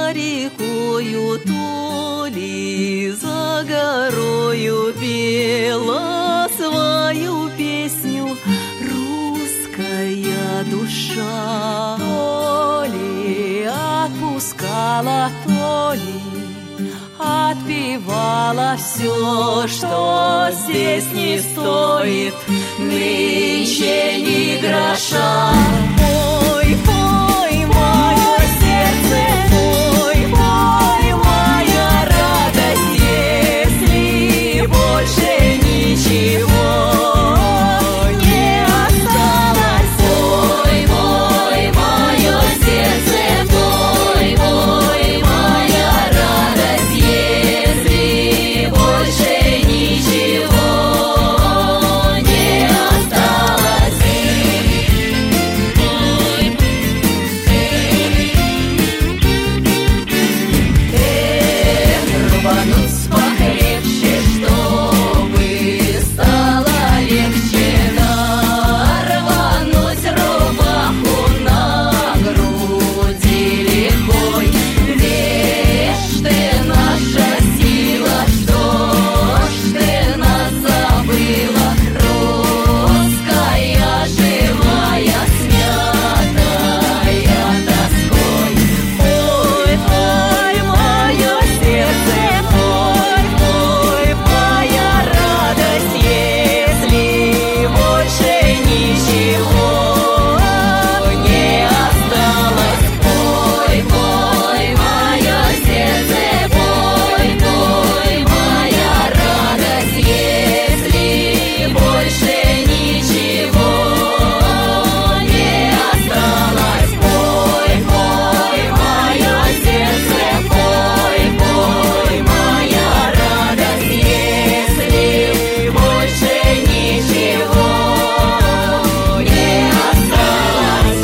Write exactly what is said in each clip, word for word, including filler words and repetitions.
за рекою, то ли за горою пела свою песню русская душа. То ли отпускала, то ли отпевала все, что здесь не стоит нынче ни гроша. Пой, пой, мое сердце, пой, пой, моя радость, если больше ничего не осталось. Пой, пой, мое сердце, пой, пой, моя радость, если больше ничего не осталось. Эх, рвануть покрепче, чтобы стало легче, да рвануть рубаху на груди легкой. Вишь ты, наша сила, что ж ты нас забыла, русская живая, смятая тоской. Пой, пой, мое сердце, пой, пой, моя радость, если больше ничего не осталось. Пой, пой, мое сердце, пой, пой, моя радость, если больше ничего не осталось. Пой, пой, мое сердце, пой, пой, моя радость, если больше ничего не осталось.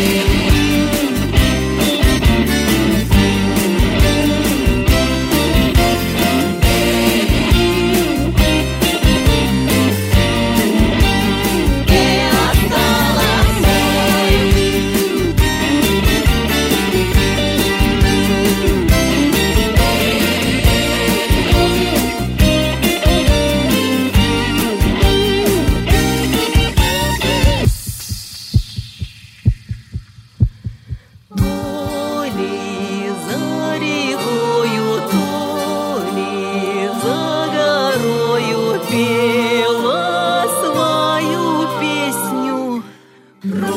То ли за рекою, то ли за горою пела свою песню